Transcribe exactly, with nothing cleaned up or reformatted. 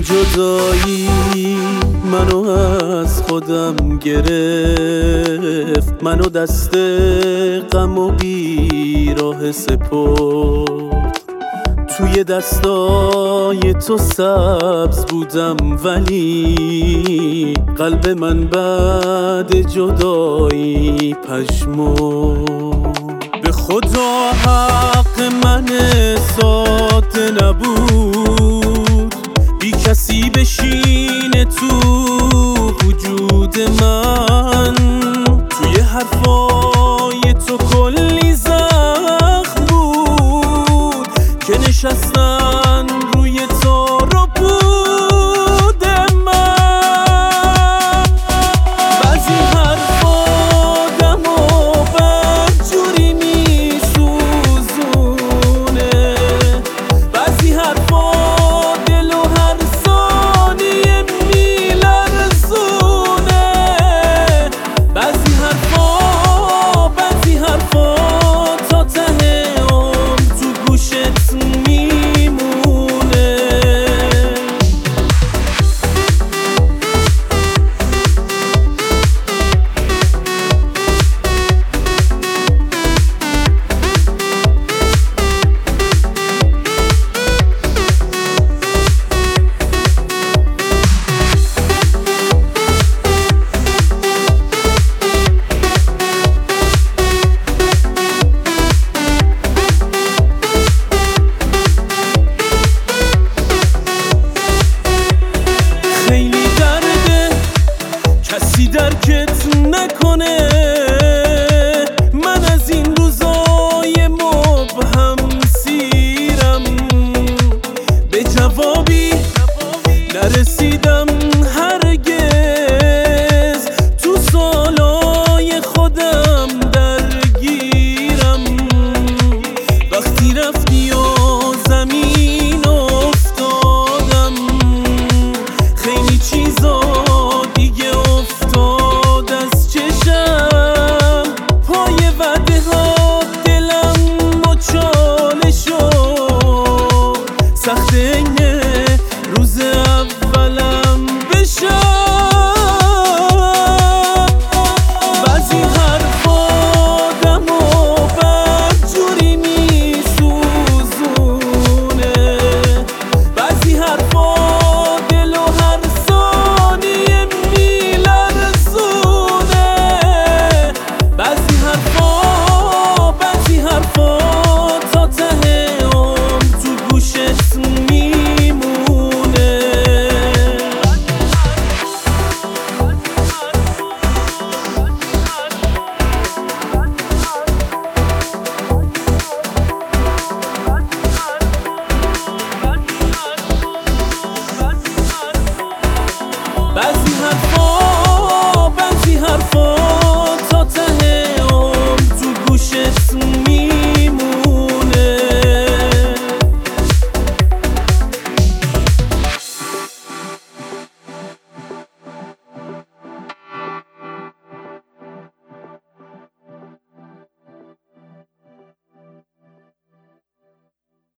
جدایی منو از خودم گرفت، منو دست غم و بیراه سپرد. توی دستای تو سبز بودم ولی قلب من بعد جدایی پژمرد. به خدا حق من ساده نبود بی کسی بشینه تو وجود من. توی حرفای تو کلی زخم بود که نشستن روی تو رو بود من. بعضی حرفا دم و بدجوری میسوزونه، بعضی حرفا دل و هر ثانیه میلرزونه، بعضی حرفا بعضی حرفا تا ته عمر تو گوشت میمونه. خیلی درده کسی درکت نکنه، من از این روزای مبهم سیرم، به جوابی نرسیدم هرگز، تو سالای خودم درگیرم. وقتی رفتی و